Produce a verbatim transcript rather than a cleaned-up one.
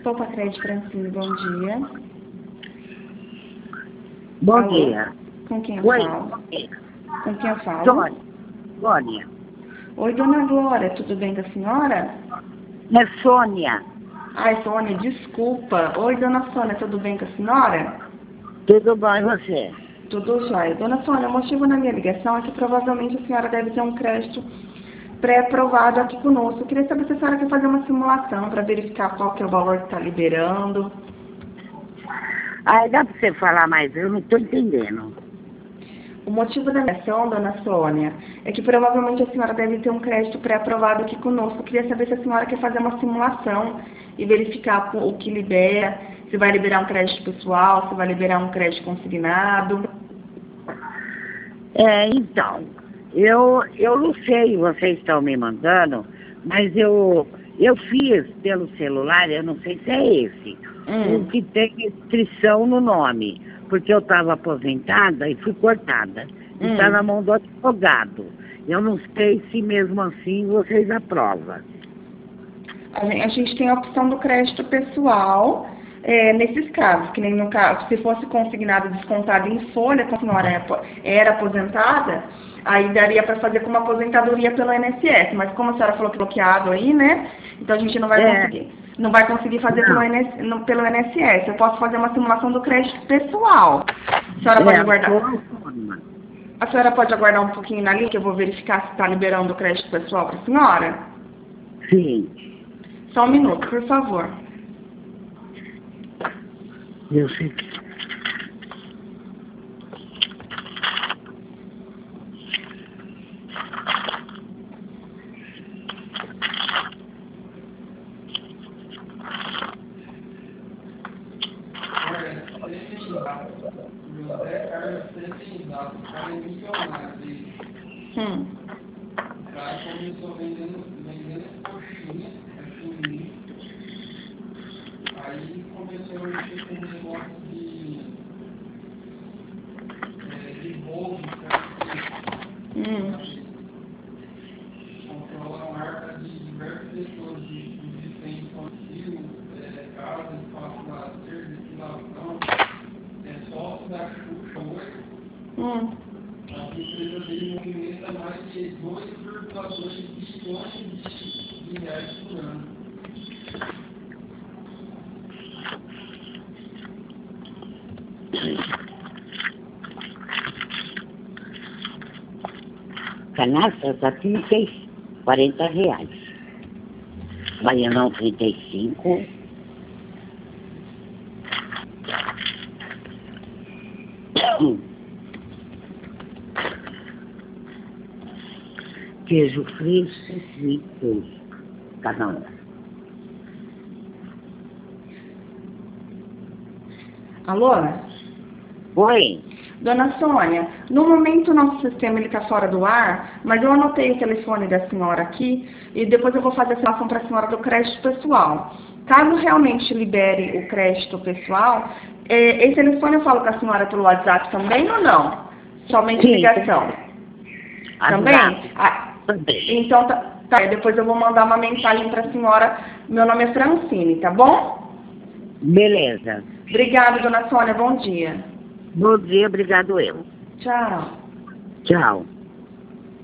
Sopa Crédito Francine, bom dia. Bom Alô? dia. Com quem eu Oi. falo? Com quem eu falo? Sônia. Sônia. Oi, dona Glória, tudo bem com a senhora? É Sônia. Ai, Sônia, desculpa. Oi, dona Sônia, tudo bem com a senhora? Tudo bom e você? Tudo jóia. Dona Sônia, o motivo da minha ligação é que provavelmente a senhora deve ter um crédito pré-aprovado aqui conosco. Eu queria saber se a senhora quer fazer uma simulação para verificar qual que é o valor que está liberando. Aí dá pra você falar mais? Eu não tô entendendo. O motivo da ligação, dona Sônia, é que provavelmente a senhora deve ter um crédito pré-aprovado aqui conosco. Eu queria saber se a senhora quer fazer uma simulação e verificar o que libera, se vai liberar um crédito pessoal, se vai liberar um crédito consignado. É, então, eu, eu não sei, vocês estão me mandando, mas eu, eu fiz pelo celular, eu não sei se é esse, Hum. o que tem inscrição no nome, porque eu estava aposentada e fui cortada. E está Hum. na mão do advogado. Eu não sei se mesmo assim vocês aprovam. A gente, a gente tem a opção do crédito pessoal, é, nesses casos, que nem no caso, se fosse consignado descontado em folha, como a senhora era, era aposentada, aí daria para fazer como aposentadoria pelo I N S S, mas como a senhora falou que é bloqueado aí, né? Então a gente não vai É. conseguir. Não vai conseguir fazer pelo, Não. I N S, no, pelo I N S S. Eu posso fazer uma simulação do crédito pessoal. A senhora pode É, aguardar. eu sou autônoma. A senhora pode aguardar um pouquinho na linha, que eu vou verificar se está liberando o crédito pessoal para a senhora? Sim. Só um minuto, por favor. Eu sei que... Hum. O cara começou vendendo, vendendo coxinha, coxinha. Aí começou a mexer com um negócio de, é, de bolo, Hum. controla a marca de diversas pessoas de, de desenho infantil, é, casa, espaço lazer, destilação, é sócio da Xuxa hoje. Hum. A empresa dele movimenta mais de dois vírgula dois bilhões de, de reais por ano. Canastra está trinta e quarenta reais. Baianão trinta e cinco. Queijo fresco, frito, cada um. Alô? Oi? Dona Sônia, no momento o nosso sistema está fora do ar, mas eu anotei o telefone da senhora aqui e depois eu vou fazer a simulação para a senhora do crédito pessoal. Caso realmente libere o crédito pessoal, é, esse telefone eu falo com a senhora pelo WhatsApp também ou não? Somente Sim, ligação? Também? WhatsApp. Ah, Também. então, tá, tá, depois eu vou mandar uma mensagem para a senhora. Meu nome é Francine, tá bom? Beleza. Obrigada, dona Sônia. Bom dia. Bom dia, obrigado eu. Tchau. Tchau.